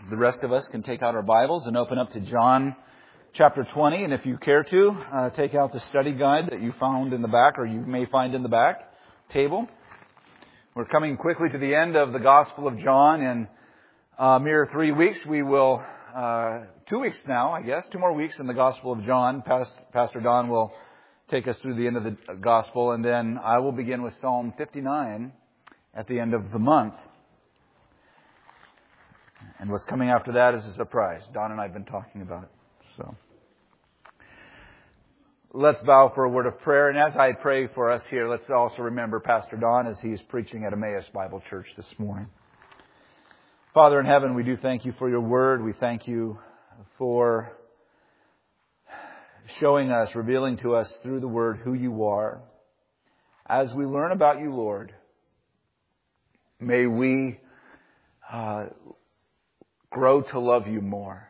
The rest of us can take out our Bibles and open up to John chapter 20. And if you care to, take out the study guide that you found in the back, or you may find in the back table. We're coming quickly to the end of the Gospel of John. In a mere 3 weeks, we will, 2 weeks now, I guess, 2 more weeks in the Gospel of John. Pastor Don will take us through the end of the Gospel, and then I will begin with Psalm 59 at the end of the month. And what's coming after that is a surprise. Don and I have been talking about it. So let's bow for a word of prayer. And as I pray for us here, let's also remember Pastor Don as he's preaching at Emmaus Bible Church this morning. Father in heaven, we do thank you for your word. We thank you for showing us, revealing to us through the word who you are. As we learn about you, Lord, may we grow to love you more.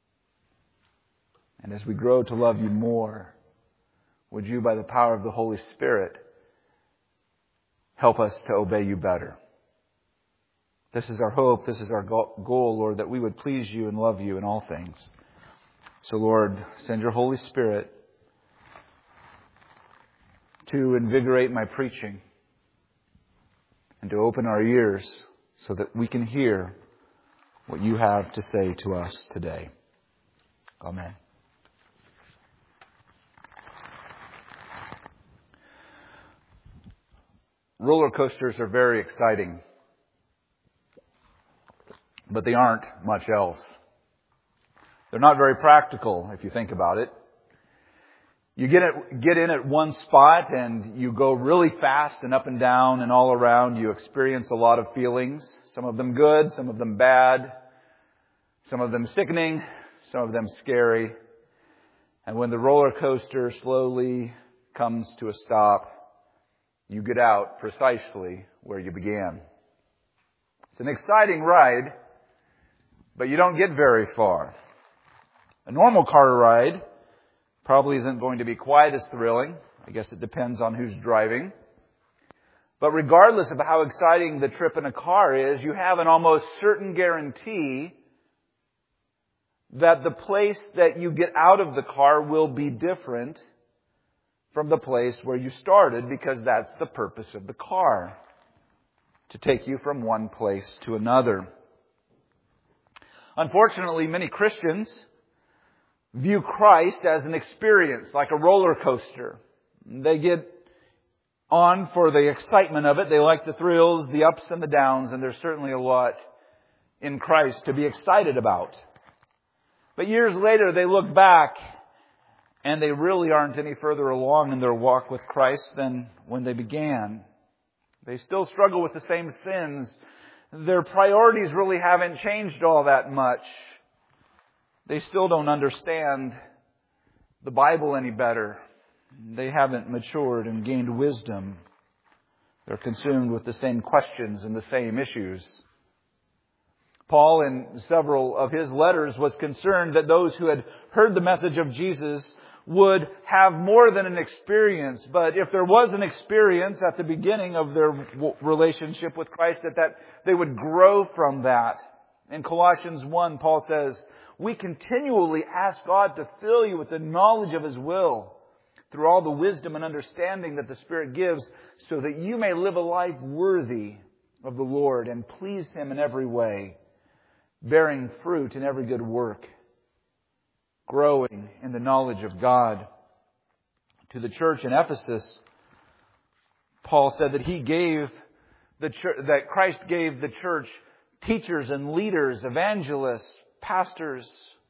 And as we grow to love you more, would you, by the power of the Holy Spirit, help us to obey you better. This is our hope, this is our goal, Lord, that we would please you and love you in all things. So, Lord, send your Holy Spirit to invigorate my preaching and to open our ears so that we can hear what you have to say to us today. Amen. Roller coasters are very exciting, but they aren't much else. They're not very practical, if you think about it. You get in at one spot and you go really fast and up and down and all around. You experience a lot of feelings, some of them good, some of them bad, some of them sickening, some of them scary. And when the roller coaster slowly comes to a stop, you get out precisely where you began. It's an exciting ride, but you don't get very far. A normal car ride probably isn't going to be quite as thrilling. I guess it depends on who's driving. But regardless of how exciting the trip in a car is, you have an almost certain guarantee that the place that you get out of the car will be different from the place where you started, because that's the purpose of the car, to take you from one place to another. Unfortunately, many Christians view Christ as an experience, like a roller coaster. They get on for the excitement of it. They like the thrills, the ups and the downs, and there's certainly a lot in Christ to be excited about. But years later, they look back and they really aren't any further along in their walk with Christ than when they began. They still struggle with the same sins. Their priorities really haven't changed all that much. They still don't understand the Bible any better. They haven't matured and gained wisdom. They're consumed with the same questions and the same issues. Paul, in several of his letters, was concerned that those who had heard the message of Jesus would have more than an experience. But if there was an experience at the beginning of their relationship with Christ, that they would grow from that. In Colossians 1, Paul says, "We continually ask God to fill you with the knowledge of His will through all the wisdom and understanding that the Spirit gives, so that you may live a life worthy of the Lord and please Him in every way, bearing fruit in every good work, growing in the knowledge of God." To the church in Ephesus, Paul said that that Christ gave the church teachers and leaders, evangelists, pastors,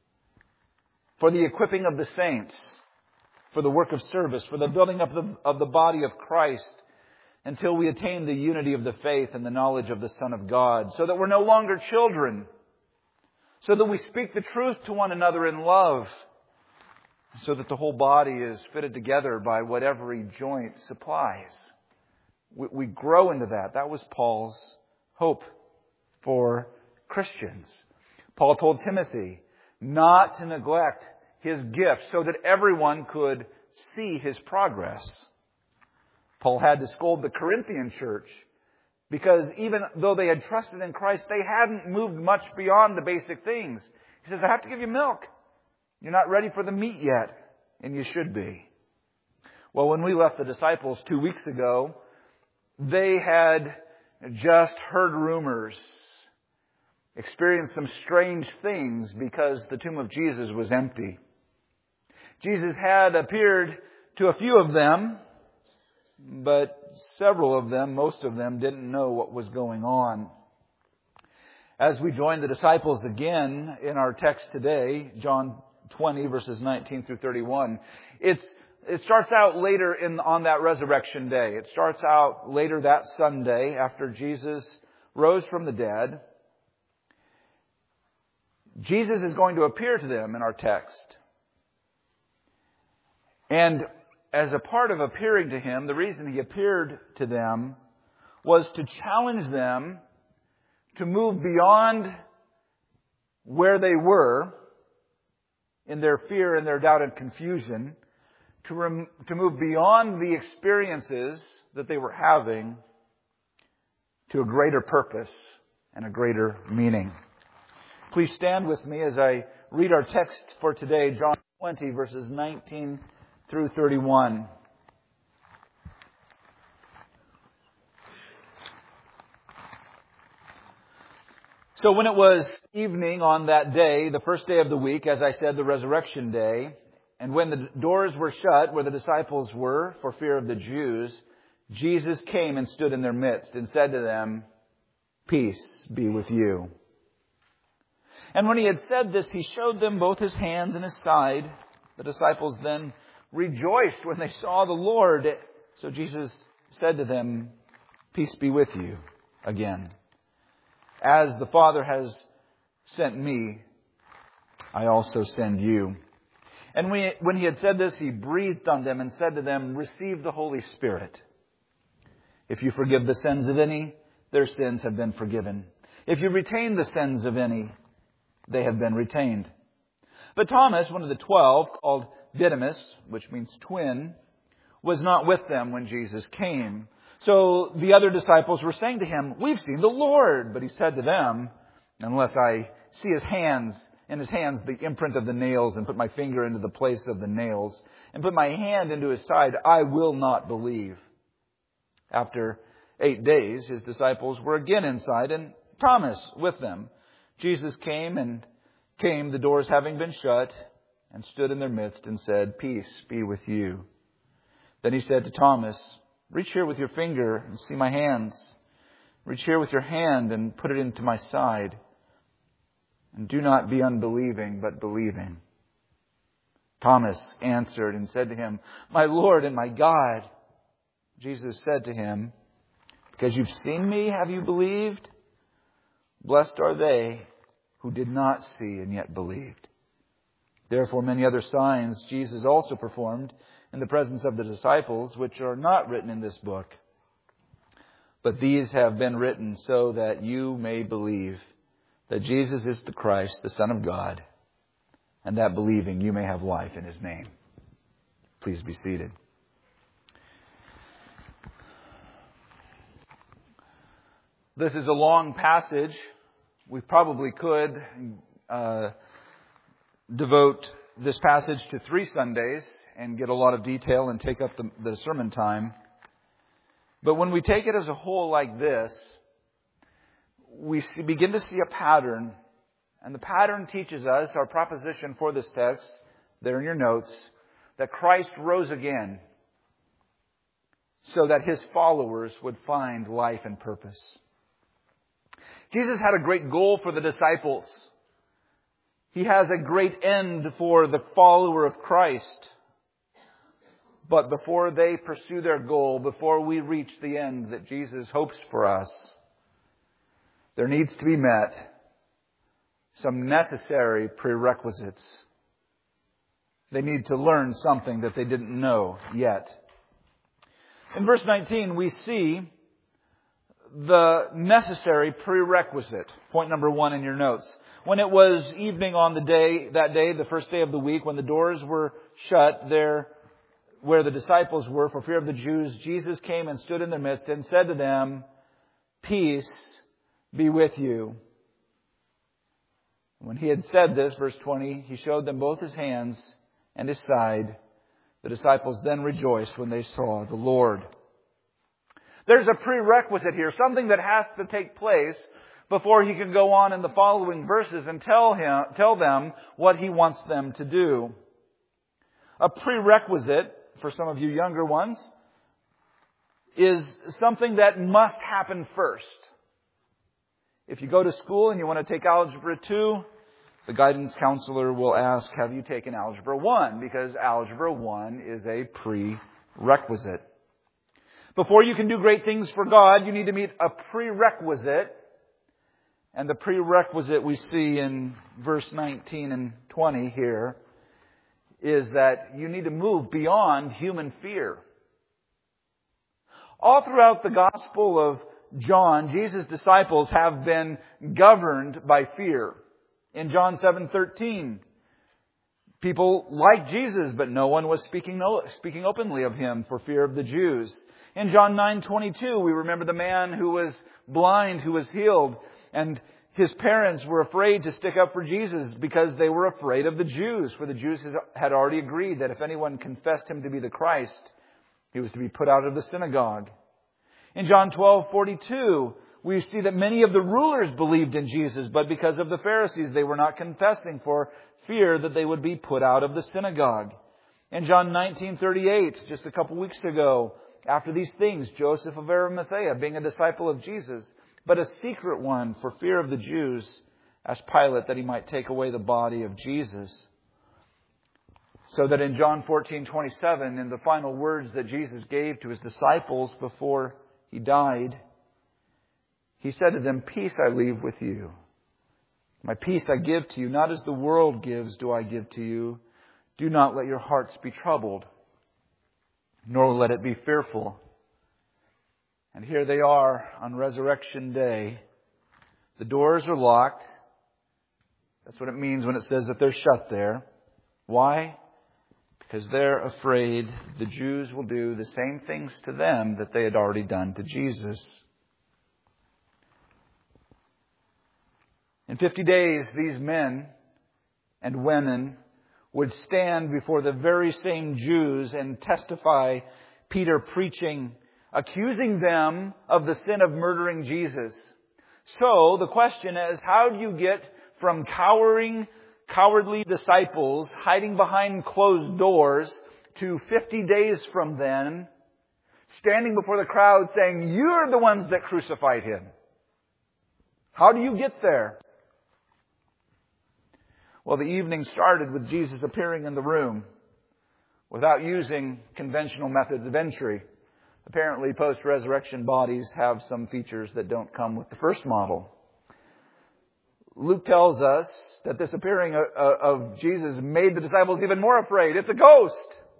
for the equipping of the saints, for the work of service, for the building up of the body of Christ, until we attain the unity of the faith and the knowledge of the Son of God, so that we're no longer children, so that we speak the truth to one another in love, so that the whole body is fitted together by what every joint supplies. We grow into that. That was Paul's hope for Christians. Paul told Timothy not to neglect his gifts so that everyone could see his progress. Paul had to scold the Corinthian church Because even though they had trusted in Christ, they hadn't moved much beyond the basic things. He says, I have to give you milk. You're not ready for the meat yet, and you should be. Well, when we left the disciples 2 weeks ago, they had just heard rumors, experienced some strange things because the tomb of Jesus was empty. Jesus had appeared to a few of them, but several of them, most of them, didn't know what was going on. As we join the disciples again in our text today, John 20 verses 19 through 31, it starts out later on that resurrection day. It starts out later that Sunday after Jesus rose from the dead. Jesus is going to appear to them in our text. And as a part of appearing to him, the reason he appeared to them was to challenge them to move beyond where they were in their fear and their doubt and confusion, to move beyond the experiences that they were having to a greater purpose and a greater meaning. Please stand with me as I read our text for today, John 20, verses 19 through 31. So when it was evening on that day, the first day of the week, as I said, the resurrection day, and when the doors were shut where the disciples were for fear of the Jews, Jesus came and stood in their midst and said to them, "Peace be with you." And when he had said this, he showed them both his hands and his side. The disciples then rejoiced when they saw the Lord. So Jesus said to them, "Peace be with you," again. "As the Father has sent me, I also send you." And when he had said this, he breathed on them and said to them, "Receive the Holy Spirit. If you forgive the sins of any, their sins have been forgiven. If you retain the sins of any, they have been retained." But Thomas, one of the 12, called Didymus, which means twin, was not with them when Jesus came. So the other disciples were saying to him, "We've seen the Lord." But he said to them, "Unless I see in his hands the imprint of the nails, and put my finger into the place of the nails, and put my hand into his side, I will not believe." After 8 days, his disciples were again inside, and Thomas with them. Jesus came, the doors having been shut, and stood in their midst and said, "Peace be with you." Then he said to Thomas, "Reach here with your finger and see my hands. Reach here with your hand and put it into my side. And do not be unbelieving, but believing." Thomas answered and said to him, "My Lord and my God." Jesus said to him, "Because you've seen me, have you believed? Blessed are they who did not see and yet believed." Therefore many other signs Jesus also performed in the presence of the disciples, which are not written in this book. But these have been written so that you may believe that Jesus is the Christ, the Son of God, and that believing you may have life in his name. Please be seated. This is a long passage. We probably could devote this passage to 3 Sundays and get a lot of detail and take up the sermon time. But when we take it as a whole like this, we begin to see a pattern. And the pattern teaches us, our proposition for this text, there in your notes, that Christ rose again so that his followers would find life and purpose. Jesus had a great goal for the disciples. He has a great end for the follower of Christ. But before they pursue their goal, before we reach the end that Jesus hopes for us, there needs to be met some necessary prerequisites. They need to learn something that they didn't know yet. In verse 19, we see the necessary prerequisite. Point number 1 in your notes. When it was evening on that day, the first day of the week, when the doors were shut there where the disciples were for fear of the Jews, Jesus came and stood in their midst and said to them, peace be with you. When he had said this, verse 20, he showed them both his hands and his side. The disciples then rejoiced when they saw the Lord. There's a prerequisite here, something that has to take place before he can go on in the following verses and tell them what he wants them to do. A prerequisite, for some of you younger ones, is something that must happen first. If you go to school and you want to take Algebra 2, the guidance counselor will ask, have you taken Algebra 1? Because Algebra 1 is a prerequisite. Before you can do great things for God, you need to meet a prerequisite. And the prerequisite we see in verse 19 and 20 here is that you need to move beyond human fear. All throughout the Gospel of John, Jesus' disciples have been governed by fear. In John 7:13, people liked Jesus, but no one was speaking openly of Him for fear of the Jews. In John 9:22, we remember the man who was blind, who was healed, and his parents were afraid to stick up for Jesus because they were afraid of the Jews. For the Jews had already agreed that if anyone confessed Him to be the Christ, he was to be put out of the synagogue. In John 12:42, we see that many of the rulers believed in Jesus, but because of the Pharisees, they were not confessing for fear that they would be put out of the synagogue. In John 19:38, just a couple weeks ago, after these things, Joseph of Arimathea, being a disciple of Jesus, but a secret one for fear of the Jews, asked Pilate that he might take away the body of Jesus. So that in John 14:27, in the final words that Jesus gave to His disciples before He died, He said to them, peace I leave with you. My peace I give to you, not as the world gives do I give to you. Do not let your hearts be troubled, nor let it be fearful. And here they are on Resurrection Day. The doors are locked. That's what it means when it says that they're shut there. Why? Because they're afraid the Jews will do the same things to them that they had already done to Jesus. In 50 days, these men and women would stand before the very same Jews and testify, Peter preaching, accusing them of the sin of murdering Jesus. So the question is, how do you get from cowardly disciples hiding behind closed doors to 50 days from then, standing before the crowd saying, you're the ones that crucified Him? How do you get there? Well, the evening started with Jesus appearing in the room without using conventional methods of entry. Apparently, post-resurrection bodies have some features that don't come with the first model. Luke tells us that this appearing of Jesus made the disciples even more afraid. It's a ghost!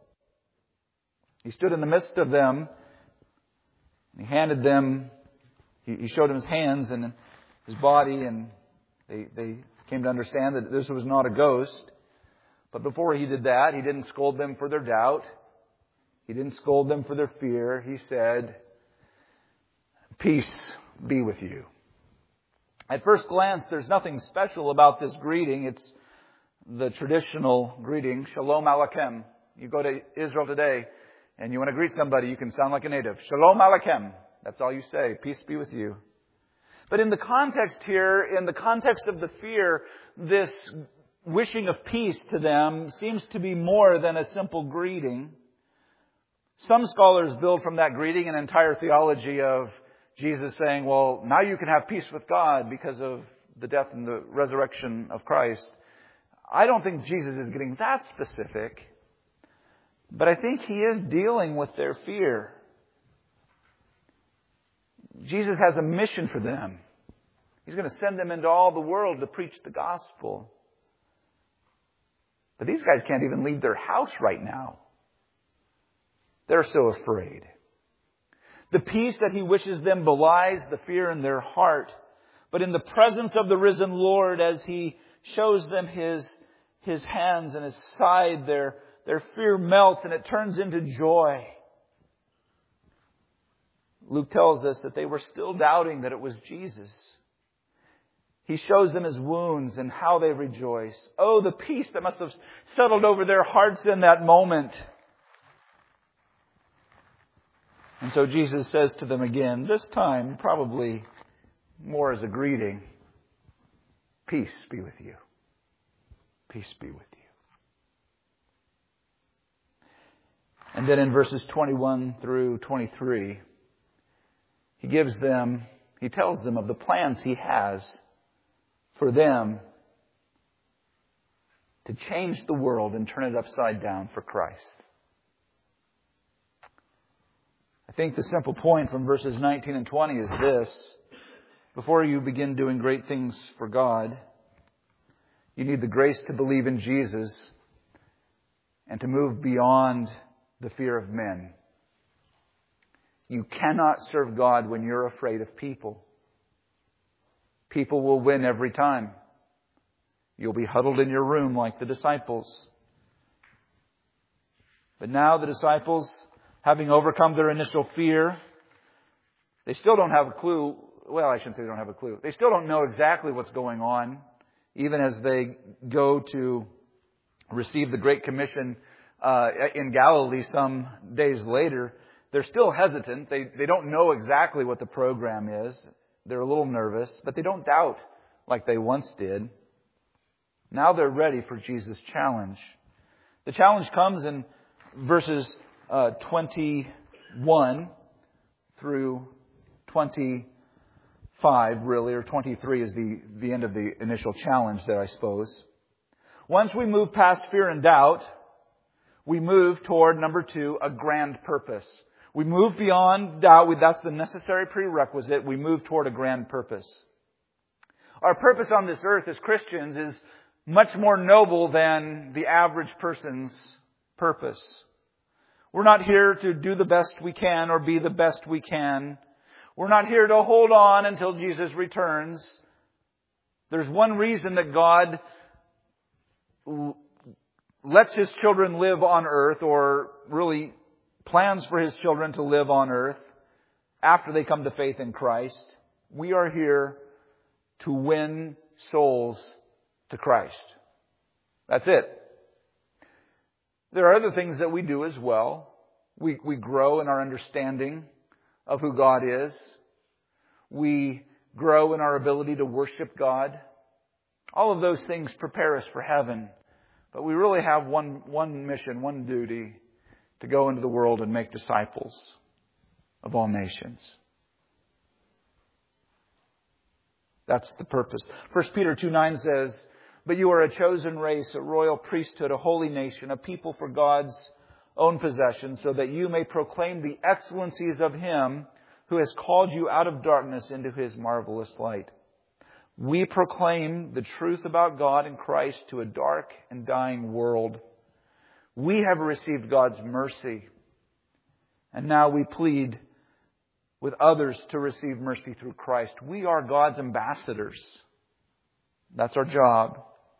He stood in the midst of them. He handed them, he showed them His hands and His body, and they came to understand that this was not a ghost. But before He did that, He didn't scold them for their doubt. He didn't scold them for their fear. He said, peace be with you. At first glance, there's nothing special about this greeting. It's the traditional greeting, Shalom Aleichem. You go to Israel today and you want to greet somebody, you can sound like a native. Shalom Aleichem. That's all you say. Peace be with you. But in the context here, in the context of the fear, this wishing of peace to them seems to be more than a simple greeting. Some scholars build from that greeting an entire theology of Jesus saying, well, now you can have peace with God because of the death and the resurrection of Christ. I don't think Jesus is getting that specific, but I think He is dealing with their fear. Jesus has a mission for them. He's going to send them into all the world to preach the gospel. But these guys can't even leave their house right now. They're so afraid. The peace that He wishes them belies the fear in their heart. But in the presence of the risen Lord, as He shows them His hands and His side, their fear melts and it turns into joy. Luke tells us that they were still doubting that it was Jesus. He shows them His wounds and how they rejoice. Oh, the peace that must have settled over their hearts in that moment. And so Jesus says to them again, this time probably more as a greeting, peace be with you. Peace be with you. And then in verses 21 through 23, He tells them of the plans He has for them to change the world and turn it upside down for Christ. I think the simple point from verses 19 and 20 is this. Before you begin doing great things for God, you need the grace to believe in Jesus and to move beyond the fear of men. You cannot serve God when you're afraid of people. People will win every time. You'll be huddled in your room like the disciples. But now the disciples, having overcome their initial fear, they still don't have a clue. Well, I shouldn't say they don't have a clue. They still don't know exactly what's going on, even as they go to receive the Great Commission in Galilee some days later. They're still hesitant. They don't know exactly what the program is. They're a little nervous, but they don't doubt like they once did. Now they're ready for Jesus' challenge. The challenge comes in verses 21 through 25, really, or 23 is the end of the initial challenge there, I suppose. Once we move past fear and doubt, we move toward, number 2, a grand purpose. We move beyond doubt. That's the necessary prerequisite. We move toward a grand purpose. Our purpose on this earth as Christians is much more noble than the average person's purpose. We're not here to do the best we can or be the best we can. We're not here to hold on until Jesus returns. There's one reason that God lets His children live on earth, or really plans for His children to live on earth after they come to faith in Christ. We are here to win souls to Christ. That's it. There are other things that we do as well. We grow in our understanding of who God is. We grow in our ability to worship God. All of those things prepare us for heaven. But we really have one mission, one duty, to go into the world and make disciples of all nations. That's the purpose. 1 Peter 2:9 says, "But you are a chosen race, a royal priesthood, a holy nation, a people for God's own possession, so that you may proclaim the excellencies of Him who has called you out of darkness into His marvelous light." We proclaim the truth about God and Christ to a dark and dying world. We have received God's mercy. And now we plead with others to receive mercy through Christ. We are God's ambassadors. That's our job.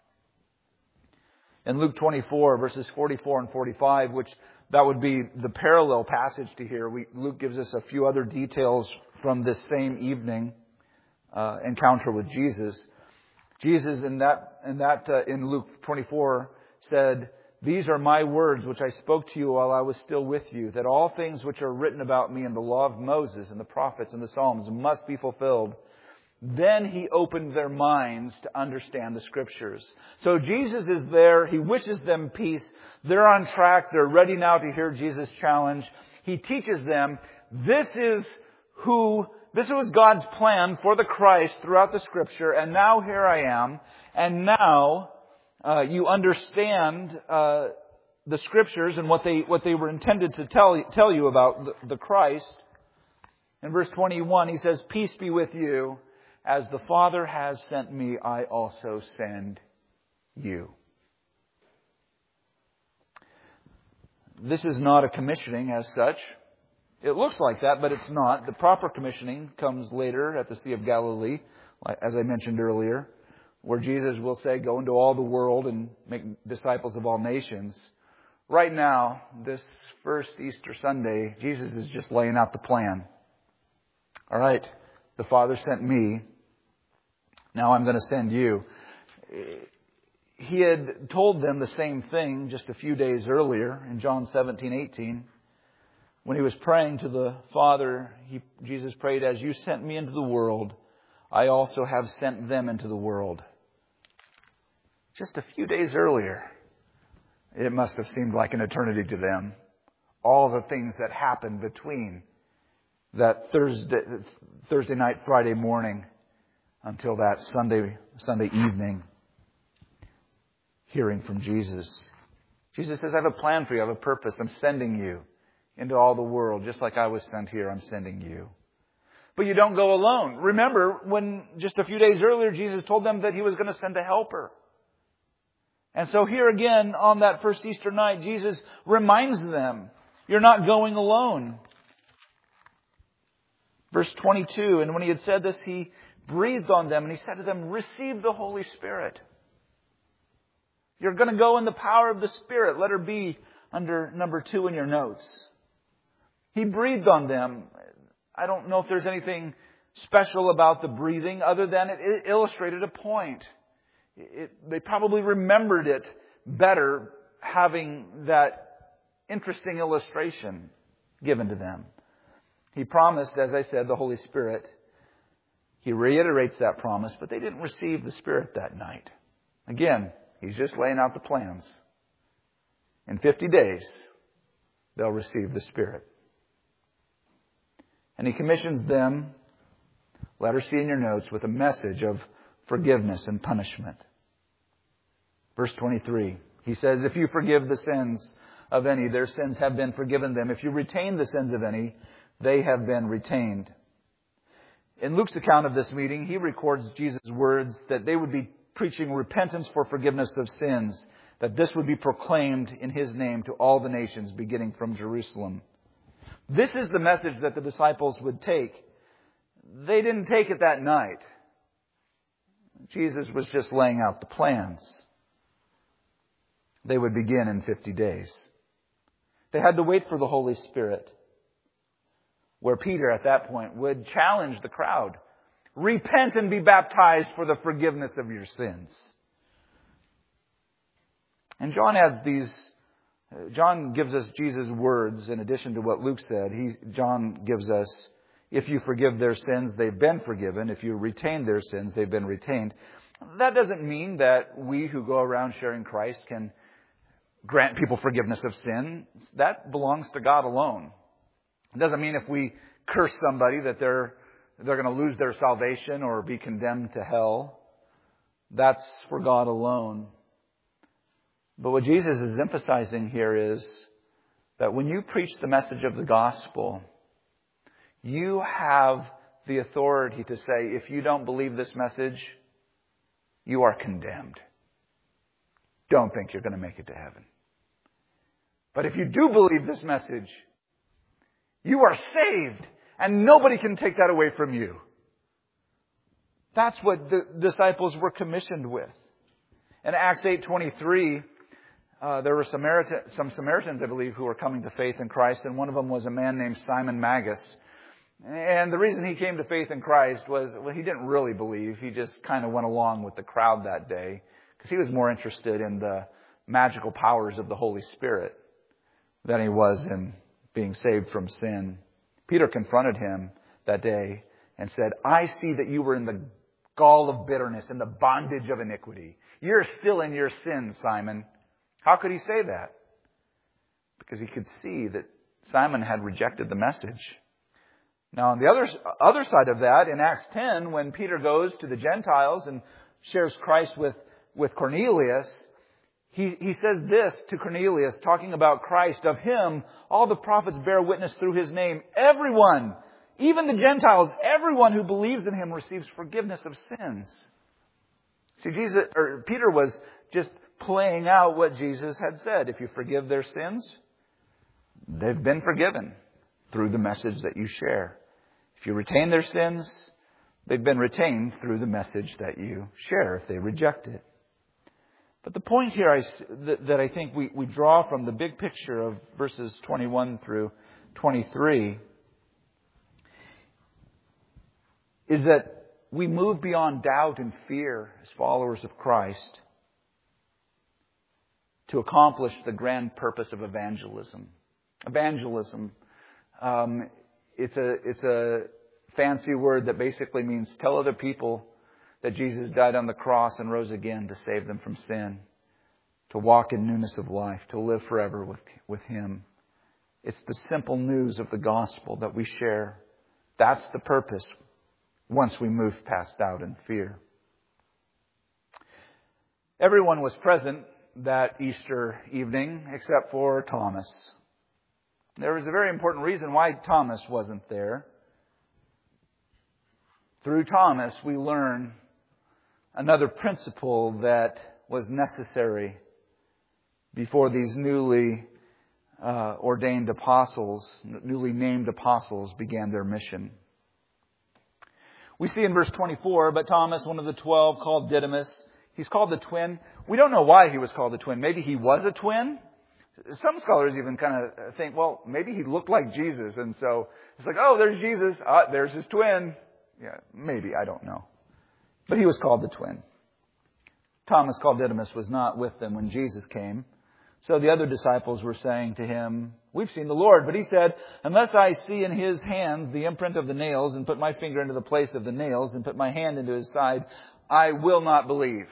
In Luke 24, verses 44 and 45, which that would be the parallel passage to here, Luke gives us a few other details from this same evening encounter with Jesus. Jesus in Luke 24 said, "These are my words which I spoke to you while I was still with you, that all things which are written about me in the law of Moses and the prophets and the Psalms must be fulfilled." Then He opened their minds to understand the Scriptures. So Jesus is there. He wishes them peace. They're on track. They're ready now to hear Jesus' challenge. He teaches them, this was God's plan for the Christ throughout the Scripture, and now here I am. And now you understand the Scriptures and what they were intended to tell you about the Christ. In verse 21, He says, "Peace be with you. As the Father has sent me, I also send you." This is not a commissioning as such. It looks like that, but it's not. The proper commissioning comes later at the Sea of Galilee, as I mentioned earlier, where Jesus will say, "Go into all the world and make disciples of all nations." Right now, this first Easter Sunday, Jesus is just laying out the plan. All right, the Father sent me. Now I'm going to send you. He had told them the same thing just a few days earlier in John 17:18. When he was praying to the Father, Jesus prayed, "As you sent me into the world, I also have sent them into the world." Just a few days earlier. It must have seemed like an eternity to them. All the things that happened between that Thursday night, Friday morning, until that Sunday evening, hearing from Jesus. Jesus says, "I have a plan for you. I have a purpose. I'm sending you into all the world. Just like I was sent here, I'm sending you. But you don't go alone." Remember when just a few days earlier, Jesus told them that He was going to send a helper. And so here again, on that first Easter night, Jesus reminds them, you're not going alone. Verse 22, "And when He had said this, He breathed on them and He said to them, 'Receive the Holy Spirit.'" You're going to go in the power of the Spirit. Letter B under number 2 in your notes. He breathed on them. I don't know if there's anything special about the breathing other than it illustrated a point. They probably remembered it better having that interesting illustration given to them. He promised, as I said, the Holy Spirit. He reiterates that promise, but they didn't receive the Spirit that night. Again, He's just laying out the plans. In 50 days, they'll receive the Spirit. And He commissions them, letter C in your notes, with a message of forgiveness and punishment. Verse 23, He says, "If you forgive the sins of any, their sins have been forgiven them. If you retain the sins of any, they have been retained." In Luke's account of this meeting, he records Jesus' words that they would be preaching repentance for forgiveness of sins, that this would be proclaimed in His name to all the nations, beginning from Jerusalem. This is the message that the disciples would take. They didn't take it that night. Jesus was just laying out the plans. They would begin in 50 days. They had to wait for the Holy Spirit, where Peter at that point would challenge the crowd. Repent and be baptized for the forgiveness of your sins. And John gives us Jesus' words in addition to what Luke said. John gives us, if you forgive their sins, they've been forgiven. If you retain their sins, they've been retained. That doesn't mean that we who go around sharing Christ can grant people forgiveness of sin. That belongs to God alone. It doesn't mean if we curse somebody that they're going to lose their salvation or be condemned to hell. That's for God alone. But what Jesus is emphasizing here is that when you preach the message of the gospel, you have the authority to say, if you don't believe this message, you are condemned. Don't think you're going to make it to heaven. But if you do believe this message, you are saved, and nobody can take that away from you. That's what the disciples were commissioned with. In Acts 8:23, there were some Samaritans, I believe, who were coming to faith in Christ, and one of them was a man named Simon Magus. And the reason he came to faith in Christ was, well, he didn't really believe. He just kind of went along with the crowd that day because he was more interested in the magical powers of the Holy Spirit than he was in being saved from sin. Peter confronted him that day and said, "I see that you were in the gall of bitterness, in the bondage of iniquity. You're still in your sin, Simon." How could he say that? Because he could see that Simon had rejected the message. Now, on the other side of that, in Acts 10, when Peter goes to the Gentiles and shares Christ with Cornelius, he says this to Cornelius, talking about Christ. "Of Him, all the prophets bear witness through His name. Everyone, even the Gentiles, everyone who believes in Him receives forgiveness of sins." See, Peter was just playing out what Jesus had said. If you forgive their sins, they've been forgiven through the message that you share. If you retain their sins, they've been retained through the message that you share if they reject it. But the point here that I think we draw from the big picture of verses 21 through 23 is that we move beyond doubt and fear as followers of Christ to accomplish the grand purpose of evangelism. Evangelism, it's a fancy word that basically means tell other people that Jesus died on the cross and rose again to save them from sin, to walk in newness of life, to live forever with Him. It's the simple news of the gospel that we share. That's the purpose once we move past doubt and fear. Everyone was present that Easter evening except for Thomas. There was a very important reason why Thomas wasn't there. Through Thomas, we learn another principle that was necessary before these newly ordained apostles, newly named apostles, began their mission. We see in verse 24, but Thomas, one of the 12, called Didymus, he's called the twin. We don't know why he was called the twin. Maybe he was a twin. Some scholars even kind of think, well, maybe he looked like Jesus. And so it's like, oh, there's Jesus. There's his twin. Yeah, maybe. I don't know. But he was called the twin. Thomas, called Didymus, was not with them when Jesus came. So the other disciples were saying to him, we've seen the Lord. But he said, unless I see in his hands the imprint of the nails and put my finger into the place of the nails and put my hand into his side, I will not believe.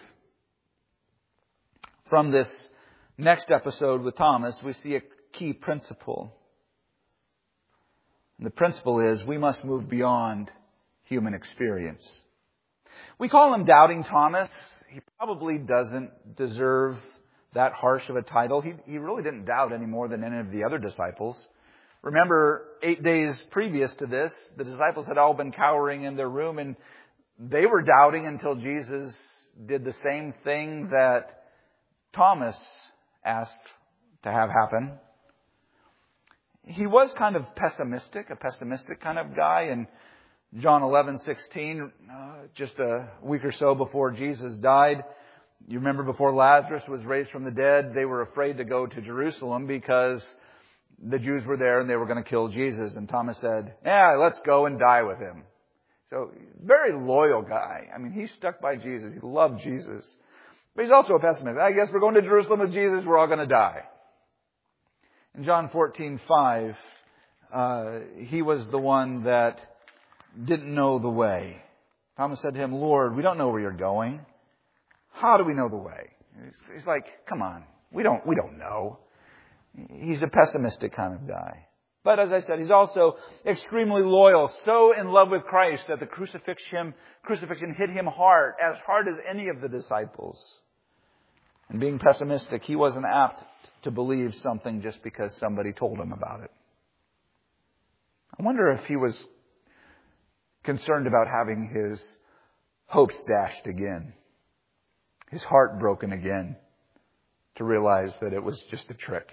From this next episode with Thomas, we see a key principle. And the principle is we must move beyond human experience. We call him Doubting Thomas. He probably doesn't deserve that harsh of a title. He really didn't doubt any more than any of the other disciples. Remember, 8 days previous to this, the disciples had all been cowering in their room and they were doubting until Jesus did the same thing that Thomas asked to have happen. He was kind of pessimistic, a pessimistic kind of guy. And John 11:16, just a week or so before Jesus died, you remember before Lazarus was raised from the dead, they were afraid to go to Jerusalem because the Jews were there and they were going to kill Jesus. And Thomas said, let's go and die with him. So, very loyal guy. I mean, he stuck by Jesus. He loved Jesus. But he's also a pessimist. I guess we're going to Jerusalem with Jesus. We're all going to die. In John 14:5, he was the one that didn't know the way. Thomas said to him, Lord, we don't know where you're going. How do we know the way? He's like, come on. We don't know. He's a pessimistic kind of guy. But as I said, he's also extremely loyal, so in love with Christ that the crucifixion hit him hard as any of the disciples. And being pessimistic, he wasn't apt to believe something just because somebody told him about it. I wonder if he was concerned about having his hopes dashed again, his heart broken again, to realize that it was just a trick.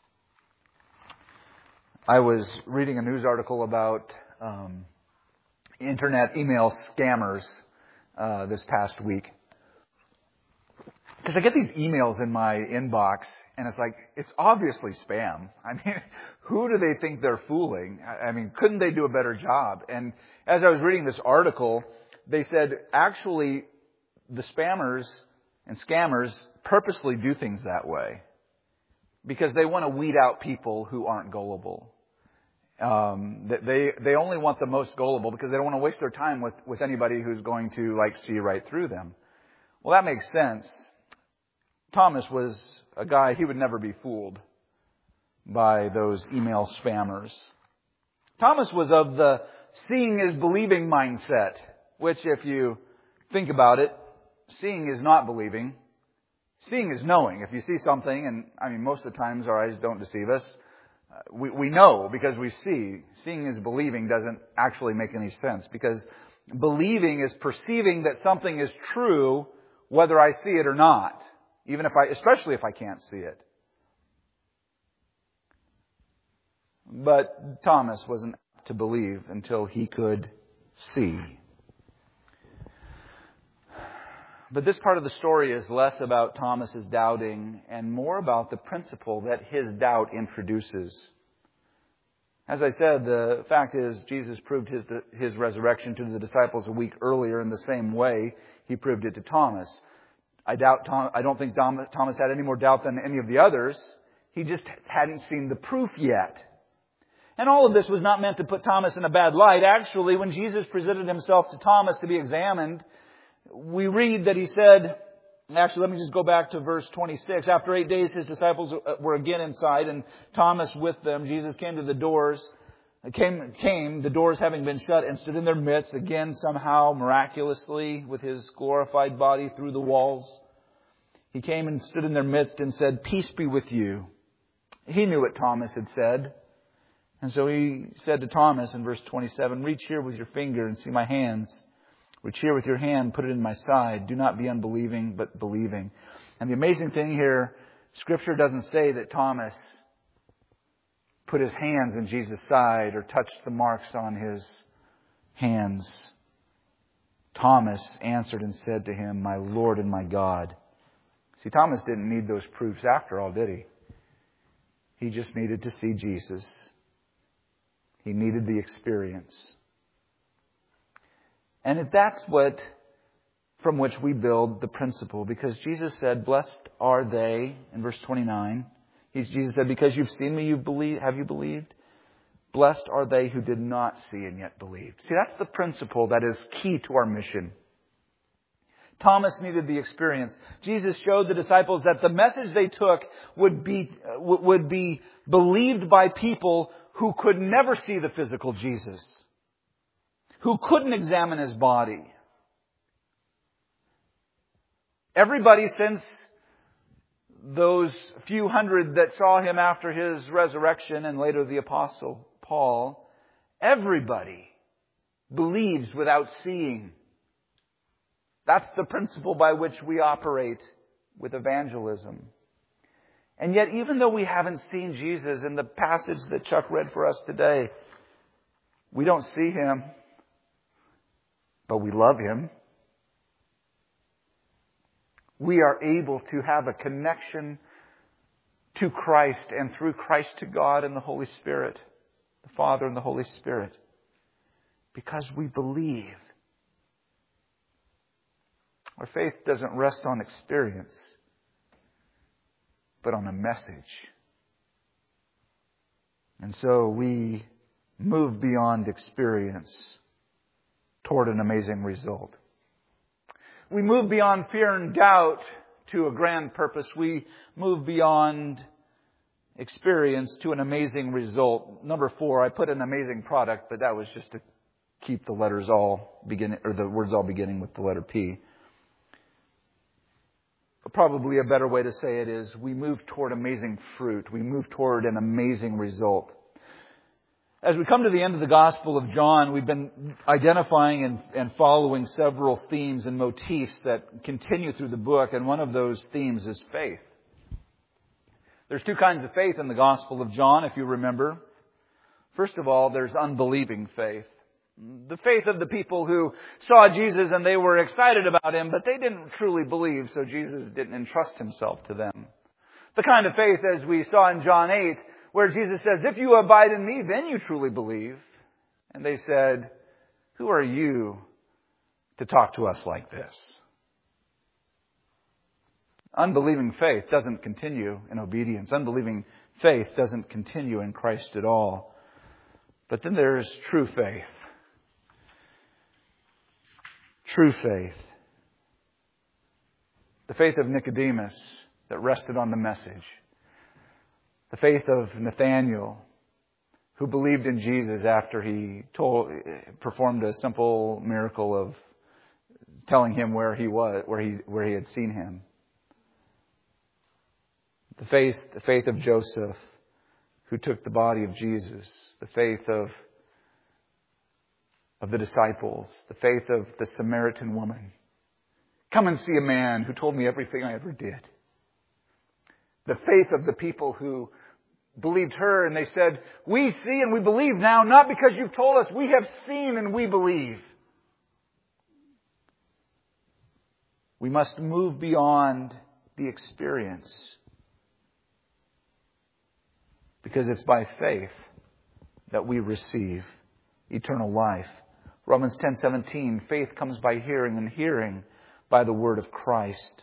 I was reading a news article about internet email scammers this past week. Because I get these emails in my inbox, and it's like, it's obviously spam. I mean, who do they think they're fooling? I mean, couldn't they do a better job? And as I was reading this article, they said, actually, the spammers and scammers purposely do things that way because they want to weed out people who aren't gullible. They only want the most gullible because they don't want to waste their time with anybody who's going to see right through them. Well, that makes sense. Thomas was a guy, he would never be fooled by those email spammers. Thomas was of the seeing is believing mindset, which if you think about it, seeing is not believing. Seeing is knowing. If you see something, and I mean most of the times our eyes don't deceive us, we know because we see. Seeing is believing doesn't actually make any sense because believing is perceiving that something is true whether I see it or not. Especially if I can't see it. But Thomas wasn't to believe until he could see. But this part of the story is less about Thomas's doubting and more about the principle that his doubt introduces. As I said, the fact is Jesus proved his resurrection to the disciples a week earlier in the same way he proved it to Thomas. I don't think Thomas had any more doubt than any of the others. He just hadn't seen the proof yet. And all of this was not meant to put Thomas in a bad light. Actually, when Jesus presented himself to Thomas to be examined, we read that he said, actually, let me just go back to verse 26. After 8 days, his disciples were again inside, and Thomas with them. Jesus came to the doors, the doors having been shut, and stood in their midst, again somehow miraculously with his glorified body through the walls. He came and stood in their midst and said, "Peace be with you." He knew what Thomas had said. And so he said to Thomas in verse 27, "Reach here with your finger and see my hands. Reach here with your hand, put it in my side. Do not be unbelieving, but believing." And the amazing thing here, Scripture doesn't say that Thomas put his hands in Jesus' side or touched the marks on his hands. Thomas answered and said to him, "My Lord and my God." See, Thomas didn't need those proofs after all, did he? He just needed to see Jesus. He needed the experience. And that's from which we build the principle. Because Jesus said, "Blessed are they," in verse 29. Jesus said, "Because you've seen me, have you believed? Blessed are they who did not see and yet believed." See, that's the principle that is key to our mission. Thomas needed the experience. Jesus showed the disciples that the message they took would be believed by people who could never see the physical Jesus, who couldn't examine his body. Everybody since those few hundred that saw him after his resurrection, and later the Apostle Paul, everybody believes without seeing. That's the principle by which we operate with evangelism. And yet, even though we haven't seen Jesus in the passage that Chuck read for us today, we don't see him, but we love him. We are able to have a connection to Christ and through Christ to God and the Holy Spirit, the Father and the Holy Spirit, because we believe. Our faith doesn't rest on experience, but on a message. And so we move beyond experience toward an amazing result. We move beyond fear and doubt to a grand purpose. We move beyond experience to an amazing result. Number 4, I put an amazing product, but that was just to keep the letters all beginning, or the words all beginning with the letter P. Probably a better way to say it is we move toward amazing fruit. We move toward an amazing result. As we come to the end of the Gospel of John, we've been identifying and following several themes and motifs that continue through the book, and one of those themes is faith. There's 2 kinds of faith in the Gospel of John, if you remember. First of all, there's unbelieving faith. The faith of the people who saw Jesus and they were excited about him, but they didn't truly believe, so Jesus didn't entrust himself to them. The kind of faith, as we saw in John 8, where Jesus says, "If you abide in me, then you truly believe." And they said, "Who are you to talk to us like this?" Unbelieving faith doesn't continue in obedience. Unbelieving faith doesn't continue in Christ at all. But then there's true faith. True faith. The faith of Nicodemus that rested on the message. The faith of Nathanael, who believed in Jesus after he performed a simple miracle of telling him where he was, where he had seen him. The faith of Joseph, who took the body of Jesus. The faith of the disciples, the faith of the Samaritan woman. Come and see a man who told me everything I ever did. The faith of the people who believed her and they said, "We see and we believe now, not because you've told us. We have seen and we believe." We must move beyond the experience, because it's by faith that we receive eternal life. Romans 10:17, faith comes by hearing, and hearing by the word of Christ.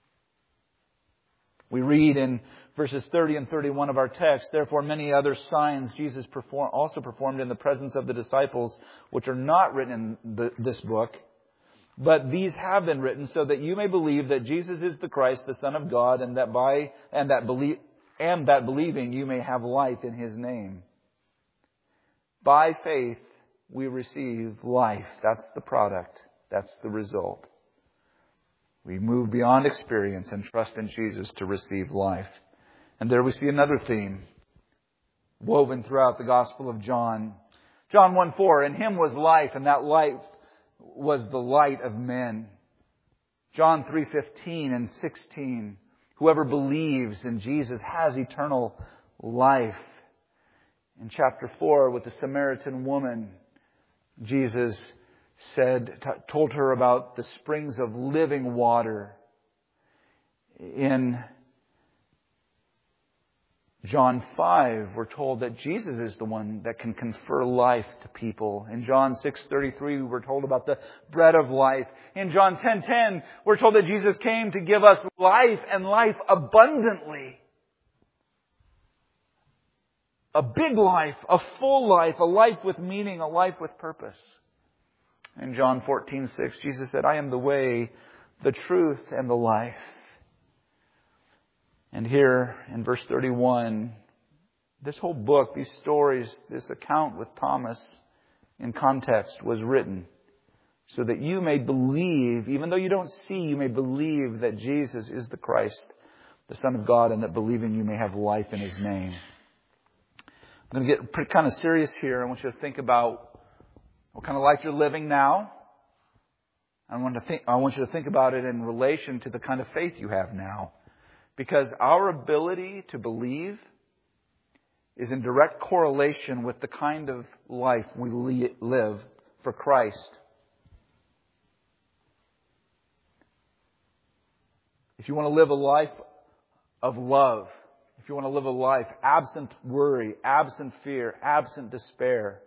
We read in verses 30 and 31 of our text, therefore many other signs Jesus also performed in the presence of the disciples, which are not written in this book, but these have been written so that you may believe that Jesus is the Christ, the Son of God, and that believing you may have life in His name. By faith we receive life. That's the product. That's the result. We move beyond experience and trust in Jesus to receive life. And there we see another theme woven throughout the Gospel of John. John 1:4, in Him was life, and that life was the light of men. John 3:15 and 16, whoever believes in Jesus has eternal life. In chapter 4, with the Samaritan woman, Jesus told her about the springs of living water. In John 5, we're told that Jesus is the one that can confer life to people. In John 6:33, we're told about the bread of life. In John 10:10, we're told that Jesus came to give us life and life abundantly. A big life, a full life, a life with meaning, a life with purpose. In John 14:6, Jesus said, I am the way, the truth, and the life. And here in verse 31, this whole book, these stories, this account with Thomas in context was written so that you may believe, even though you don't see, you may believe that Jesus is the Christ, the Son of God, and that believing you may have life in His name. I'm going to get kind of serious here. I want you to think about what kind of life you're living now. I want you to think about it in relation to the kind of faith you have now. Because our ability to believe is in direct correlation with the kind of life we live for Christ. If you want to live a life of love, if you want to live a life absent worry, absent fear, absent despair,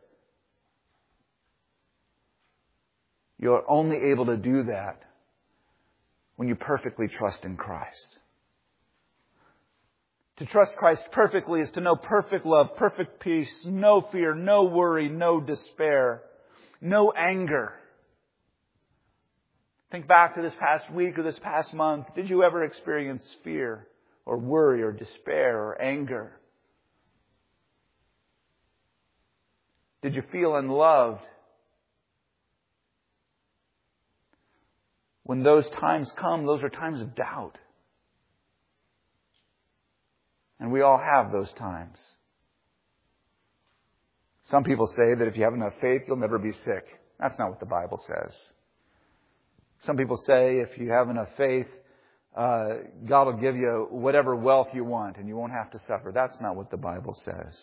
you're only able to do that when you perfectly trust in Christ. To trust Christ perfectly is to know perfect love, perfect peace, no fear, no worry, no despair, no anger. Think back to this past week or this past month. Did you ever experience fear or worry or despair or anger? Did you feel unloved? When those times come, those are times of doubt. And we all have those times. Some people say that if you have enough faith, you'll never be sick. That's not what the Bible says. Some people say if you have enough faith, God will give you whatever wealth you want and you won't have to suffer. That's not what the Bible says.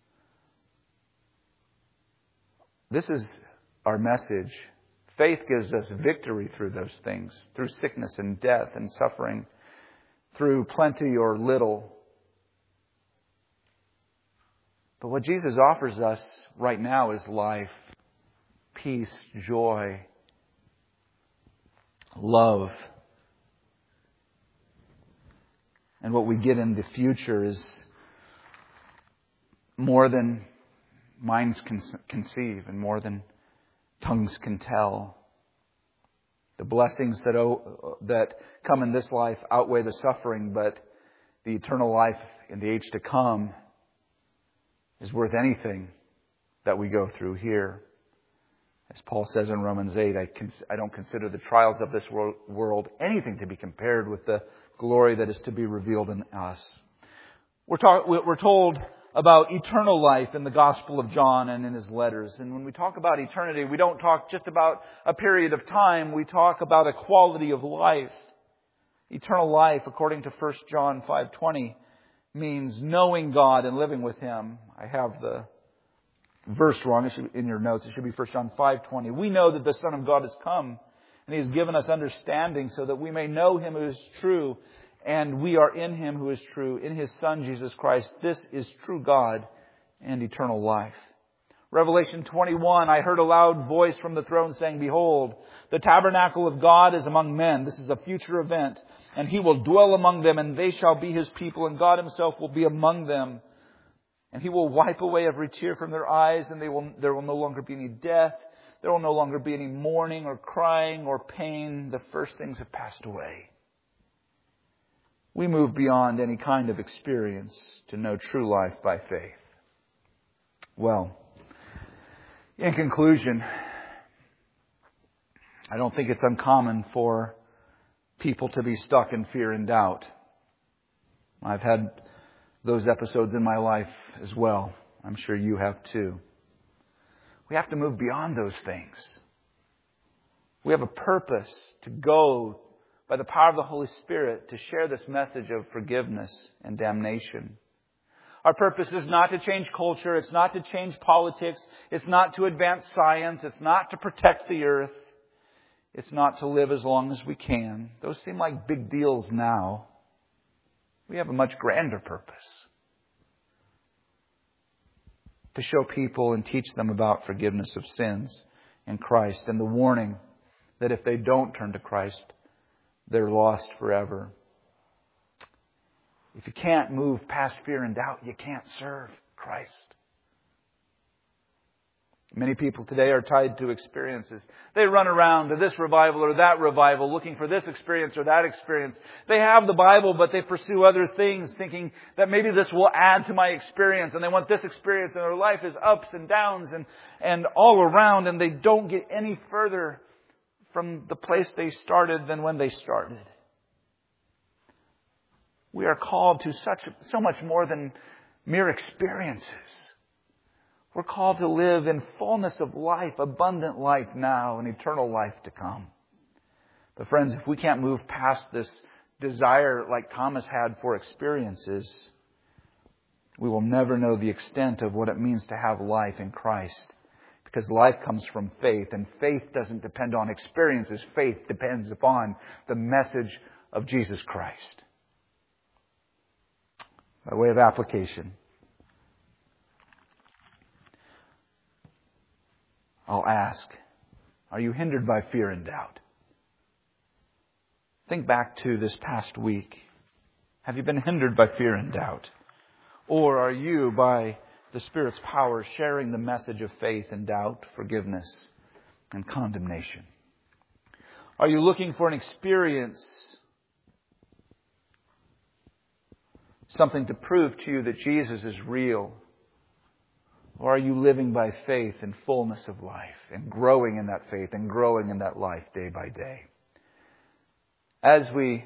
This is our message. Faith gives us victory through those things, through sickness and death and suffering, through plenty or little. But what Jesus offers us right now is life, peace, joy, love. And what we get in the future is more than minds can conceive and more than tongues can tell. The blessings that come in this life outweigh the suffering, but the eternal life in the age to come is worth anything that we go through here. As Paul says in Romans 8, I don't consider the trials of this world anything to be compared with the glory that is to be revealed in us. We're told about eternal life in the Gospel of John and in his letters. And when we talk about eternity, we don't talk just about a period of time. We talk about a quality of life. Eternal life, according to 1 John 5:20, means knowing God and living with Him. I have the verse wrong. In your notes, it should be 1 John 5:20. We know that the Son of God has come and He has given us understanding so that we may know Him who is true, and we are in Him who is true, in His Son Jesus Christ. This is true God and eternal life. Revelation 21, I heard a loud voice from the throne saying, Behold, the tabernacle of God is among men. This is a future event. And He will dwell among them, and they shall be His people, and God Himself will be among them. And He will wipe away every tear from their eyes, and there will no longer be any death. There will no longer be any mourning or crying or pain. The first things have passed away. We move beyond any kind of experience to know true life by faith. Well, in conclusion, I don't think it's uncommon for people to be stuck in fear and doubt. I've had those episodes in my life as well. I'm sure you have too. We have to move beyond those things. We have a purpose to go by the power of the Holy Spirit to share this message of forgiveness and damnation. Our purpose is not to change culture. It's not to change politics. It's not to advance science. It's not to protect the earth. It's not to live as long as we can. Those seem like big deals now. We have a much grander purpose. To show people and teach them about forgiveness of sins in Christ and the warning that if they don't turn to Christ, they're lost forever. If you can't move past fear and doubt, you can't serve Christ. Many people today are tied to experiences. They run around to this revival or that revival looking for this experience or that experience. They have the Bible, but they pursue other things thinking that maybe this will add to my experience. And they want this experience, and their life is ups and downs and all around, and they don't get any further from the place they started than when they started. We are called to so much more than mere experiences. We're called to live in fullness of life, abundant life now, and eternal life to come. But friends, if we can't move past this desire like Thomas had for experiences, we will never know the extent of what it means to have life in Christ. Because life comes from faith, and faith doesn't depend on experiences. Faith depends upon the message of Jesus Christ. By way of application, I'll ask, are you hindered by fear and doubt? Think back to this past week. Have you been hindered by fear and doubt? Or are you, by the Spirit's power, sharing the message of faith and doubt, forgiveness, and condemnation? Are you looking for an experience, something to prove to you that Jesus is real? Or are you living by faith in fullness of life and growing in that faith and growing in that life day by day? As we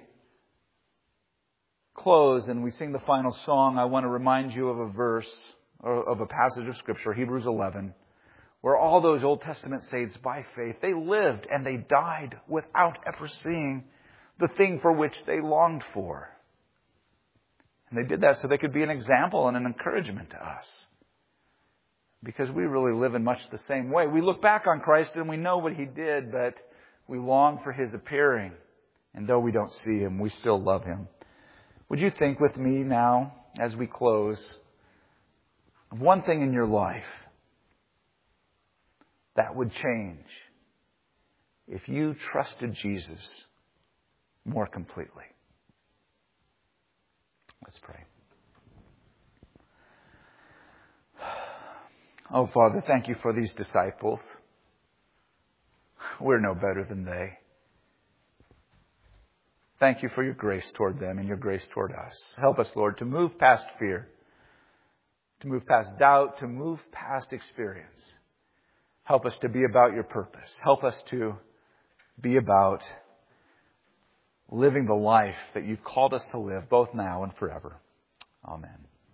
close and we sing the final song, I want to remind you of a verse or of a passage of Scripture, Hebrews 11, where all those Old Testament saints by faith, they lived and they died without ever seeing the thing for which they longed for. And they did that so they could be an example and an encouragement to us. Because we really live in much the same way. We look back on Christ and we know what He did, but we long for His appearing. And though we don't see Him, we still love Him. Would you think with me now, as we close, of one thing in your life that would change if you trusted Jesus more completely? Let's pray. Oh, Father, thank You for these disciples. We're no better than they. Thank You for Your grace toward them and Your grace toward us. Help us, Lord, to move past fear, to move past doubt, to move past experience. Help us to be about Your purpose. Help us to be about living the life that You've called us to live, both now and forever. Amen.